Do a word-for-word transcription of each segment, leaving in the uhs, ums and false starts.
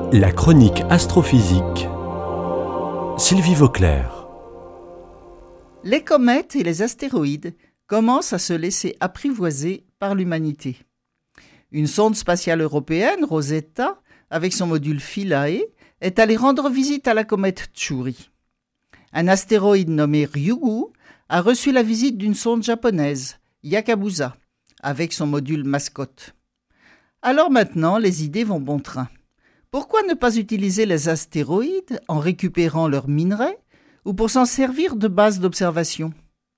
La chronique astrophysique. Sylvie Vauclair. Les comètes et les astéroïdes commencent à se laisser apprivoiser par l'humanité. Une sonde spatiale européenne, Rosetta, avec son module Philae, est allée rendre visite à la comète Chury. Un astéroïde nommé Ryugu a reçu la visite d'une sonde japonaise, Yakuza, avec son module Mascot. Alors maintenant, les idées vont bon train. Pourquoi ne pas utiliser les astéroïdes en récupérant leurs minerais ou pour s'en servir de base d'observation ?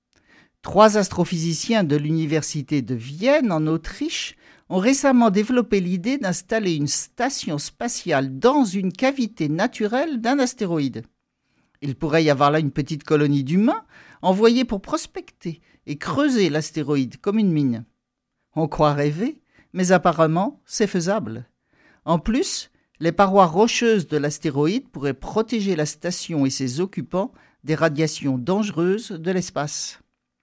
Trois astrophysiciens de l'université de Vienne, en Autriche, ont récemment développé l'idée d'installer une station spatiale dans une cavité naturelle d'un astéroïde. Il pourrait y avoir là une petite colonie d'humains envoyés pour prospecter et creuser l'astéroïde comme une mine. On croit rêver, mais apparemment c'est faisable. En plus, les parois rocheuses de l'astéroïde pourraient protéger la station et ses occupants des radiations dangereuses de l'espace.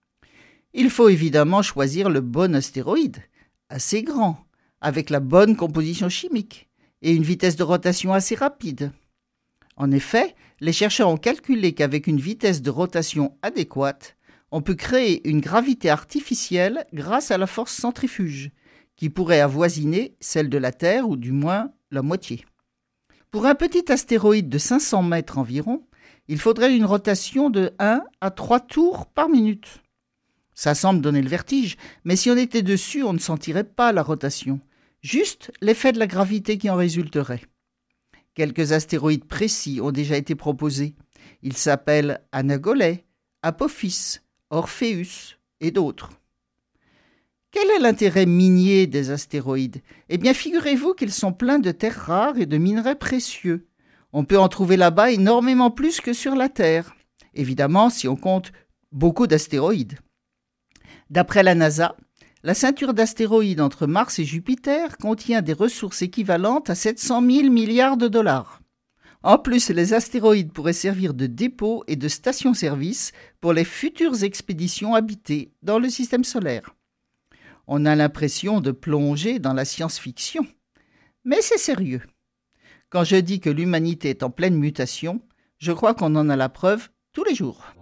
Il faut évidemment choisir le bon astéroïde, assez grand, avec la bonne composition chimique et une vitesse de rotation assez rapide. En effet, les chercheurs ont calculé qu'avec une vitesse de rotation adéquate, on peut créer une gravité artificielle grâce à la force centrifuge, qui pourrait avoisiner celle de la Terre, ou du moins la moitié. Pour un petit astéroïde de cinq cents mètres environ, il faudrait une rotation de un à trois tours par minute. Ça semble donner le vertige, mais si on était dessus, on ne sentirait pas la rotation, juste l'effet de la gravité qui en résulterait. Quelques astéroïdes précis ont déjà été proposés. Ils s'appellent Anagolais, Apophis, Orpheus et d'autres. Quel est l'intérêt minier des astéroïdes ? Eh bien, figurez-vous qu'ils sont pleins de terres rares et de minerais précieux. On peut en trouver là-bas énormément plus que sur la Terre. Évidemment, si on compte beaucoup d'astéroïdes. D'après la NASA, la ceinture d'astéroïdes entre Mars et Jupiter contient des ressources équivalentes à sept cent mille milliards de dollars. En plus, les astéroïdes pourraient servir de dépôt et de station-service pour les futures expéditions habitées dans le système solaire. On a l'impression de plonger dans la science-fiction. Mais c'est sérieux. Quand je dis que l'humanité est en pleine mutation, je crois qu'on en a la preuve tous les jours.